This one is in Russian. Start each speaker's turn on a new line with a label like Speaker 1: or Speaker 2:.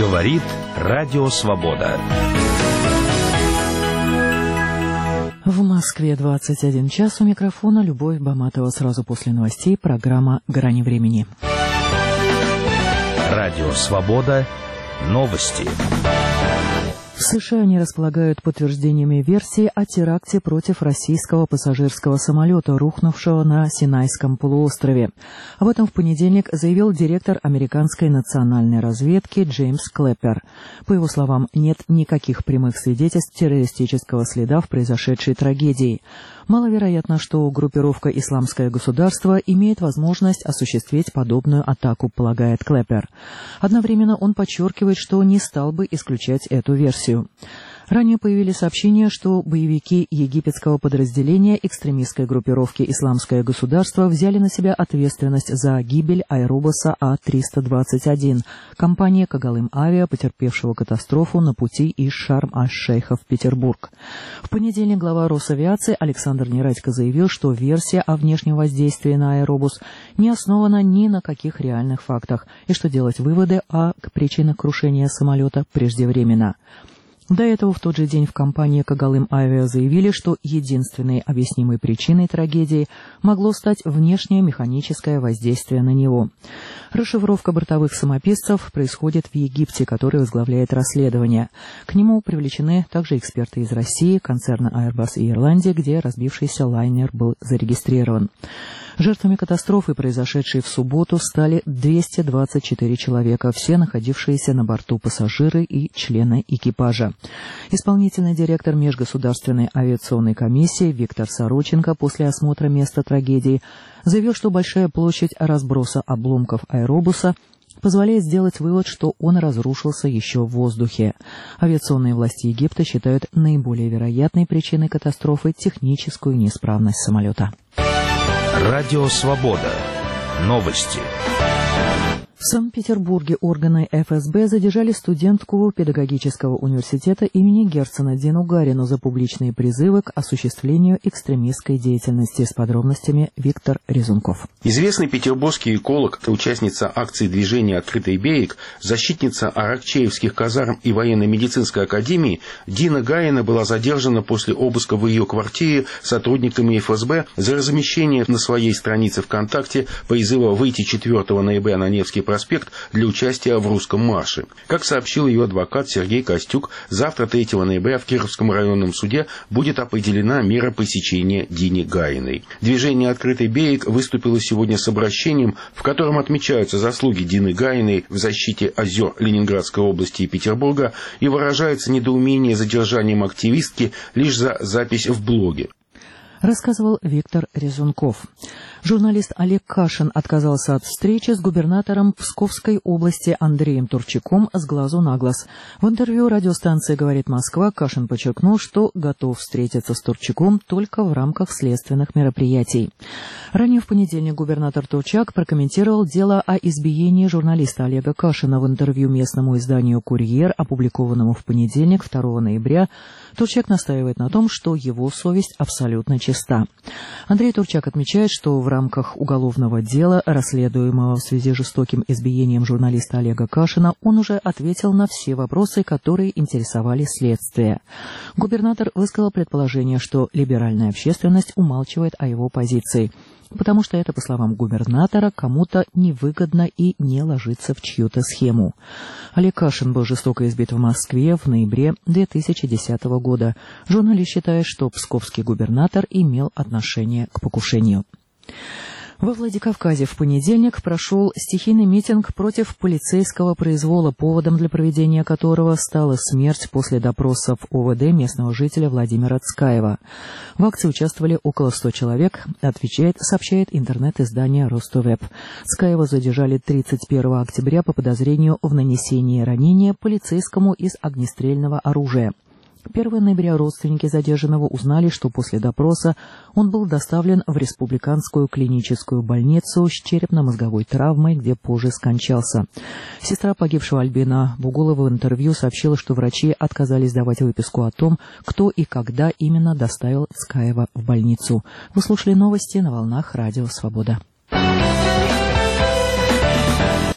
Speaker 1: Говорит Радио Свобода.
Speaker 2: В Москве 21 час. У микрофона Любовь Баматова. Сразу после новостей программа «Грани времени».
Speaker 1: Радио Свобода. Новости.
Speaker 2: В США не располагают подтверждениями версии о теракте против российского пассажирского самолета, рухнувшего на Синайском полуострове. Об этом в понедельник заявил директор американской национальной разведки Джеймс Клэппер. По его словам, нет никаких прямых свидетельств террористического следа в произошедшей трагедии. Маловероятно, что группировка «Исламское государство» имеет возможность осуществить подобную атаку, полагает Клэппер. Одновременно он подчеркивает, что не стал бы исключать эту версию. Ранее появились сообщения, что боевики египетского подразделения экстремистской группировки «Исламское государство» взяли на себя ответственность за гибель аэробуса А-321, компании «Когалым Авиа», потерпевшего катастрофу на пути из Шарм-аш-Шейха в Петербург. В понедельник глава Росавиации Александр Нерадько заявил, что версия о внешнем воздействии на аэробус не основана ни на каких реальных фактах, и что делать выводы о причинах крушения самолета преждевременно. До этого в тот же день в компании «Когалым Авиа» заявили, что единственной объяснимой причиной трагедии могло стать внешнее механическое воздействие на него. Расшифровка бортовых самописцев происходит в Египте, который возглавляет расследование. К нему привлечены также эксперты из России, концерна Airbus и Ирландии, где разбившийся лайнер был зарегистрирован. Жертвами катастрофы, произошедшей в субботу, стали 224 человека, все находившиеся на борту пассажиры и члены экипажа. Исполнительный директор Межгосударственной авиационной комиссии Виктор Сороченко после осмотра места трагедии заявил, что большая площадь разброса обломков аэробуса позволяет сделать вывод, что он разрушился еще в воздухе. Авиационные власти Египта считают наиболее вероятной причиной катастрофы техническую неисправность самолета.
Speaker 1: Радио Свобода. Новости.
Speaker 2: В Санкт-Петербурге органы ФСБ задержали студентку педагогического университета имени Герцена Дину Гарину за публичные призывы к осуществлению экстремистской деятельности. С подробностями Виктор Резунков.
Speaker 3: Известный петербургский эколог, участница акции движения «Открытый берег», защитница аракчеевских казарм и военно-медицинской академии Дина Гарина была задержана после обыска в ее квартире сотрудниками ФСБ за размещение на своей странице ВКонтакте призыва выйти 4 ноября на Невский проспект для участия в русском марше. Как сообщил ее адвокат Сергей Костюк, завтра, 3 ноября, в Кировском районном суде будет определена мера пресечения Дине Гариной. Движение «Открытый берег» выступило сегодня с обращением, в котором отмечаются заслуги Дины Гариной в защите озер Ленинградской области и Петербурга и выражается недоумение задержанием активистки лишь за запись в блоге.
Speaker 2: Рассказывал Виктор Резунков. Журналист Олег Кашин отказался от встречи с губернатором Псковской области Андреем Турчаком с глазу на глаз. В интервью радиостанции «Говорит Москва» Кашин подчеркнул, что готов встретиться с Турчаком только в рамках следственных мероприятий. Ранее в понедельник губернатор Турчак прокомментировал дело о избиении журналиста Олега Кашина. В интервью местному изданию «Курьер», опубликованному в понедельник, 2 ноября, Турчак настаивает на том, что его совесть абсолютно чиста. Андрей Турчак отмечает, что в рамках уголовного дела, расследуемого в связи с жестоким избиением журналиста Олега Кашина, он уже ответил на все вопросы, которые интересовали следствие. Губернатор высказал предположение, что либеральная общественность умалчивает о его позиции, потому что это, по словам губернатора, кому-то невыгодно и не ложится в чью-то схему. Олег Кашин был жестоко избит в Москве в ноябре 2010 года. Журналист считает, что псковский губернатор имел отношение к покушению. Во Владикавказе в понедельник прошел стихийный митинг против полицейского произвола, поводом для проведения которого стала смерть после допросов ОВД местного жителя Владимира Цкаева. В акции участвовали около 100 человек, сообщает интернет-издание «Ростовеб». Цкаева задержали 31 октября по подозрению в нанесении ранения полицейскому из огнестрельного оружия. 1 ноября родственники задержанного узнали, что после допроса он был доставлен в республиканскую клиническую больницу с черепно-мозговой травмой, где позже скончался. Сестра погибшего Альбина Бугулова в интервью сообщила, что врачи отказались давать выписку о том, кто и когда именно доставил Цкаева в больницу. Вы слушали новости на волнах Радио Свобода.